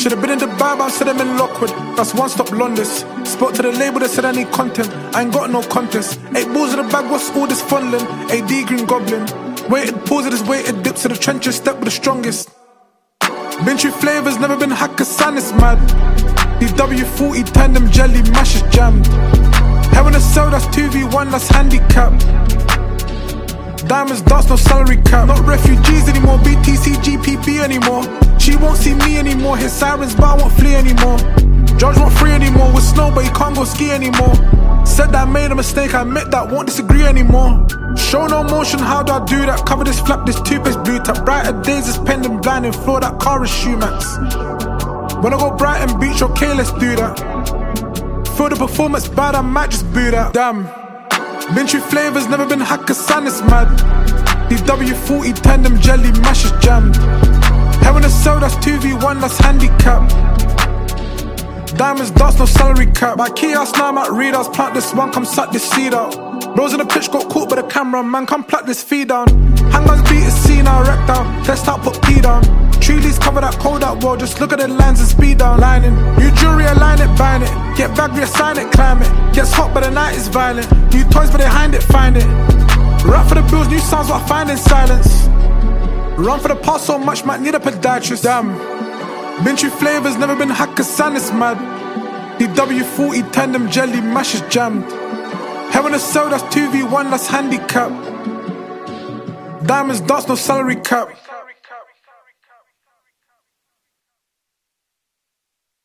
Should've been in Dubai, but I said I'm in Lockwood. That's one stop Londis. Spoke to the label, they said I need content. I ain't got no contest. 8 balls in the bag, what's all this fondling? AD Green Goblin. Weighted pause of this weighted dips to the trenches, step with the strongest. Been through flavors, never been Hakkasan, it's mad. DW40 tandem jelly, mash is jammed. Heaven a cell, that's 2v1, that's handicap. Diamonds, darts, no salary cap. Not refugees anymore, BTC, GPB anymore. She won't see me anymore, his sirens, but I won't flee anymore. Judge won't free anymore, with snow, but he can't go ski anymore. Said that I made a mistake, I admit that, won't disagree anymore. Show no motion, how do I do that? Cover this flap, this toothpaste blue tap. Brighter days is pending, blinding, floor that car is shoe max. When I go Brighton Beach, okay, let's do that. Feel the performance bad, I might just boo that. Damn. Been through flavors, never been Hakkasan, it's mad. DW40 tandem jelly, mash is jammed. Heaven a cell, that's 2v1, that's handicap. Diamonds, darts, no salary cap. My kiosk now I'm at readouts. Plant this one, come suck this seed out. Bros in the pitch got caught by the camera, man, come pluck this feed down. Hangers beat a scene, now wrecked down. Test out, put P down. Tree leaves cover that cold out wall, just look at the lines and speed down. Lining, new jewelry, align it, bind it. Get back, reassign it, climb it. Gets hot, but the night is violent. New toys, but behind it, find it. Rap for the bills, new sounds, what I find in silence. Run for the past so much, might need a podiatrist. Damn. Been through flavors, never been Hakkasan, it's mad. DW40 tandem jelly, mash is jammed. Heaven a cell, that's 2v1, that's handicap. Diamonds, darts, no salary cap.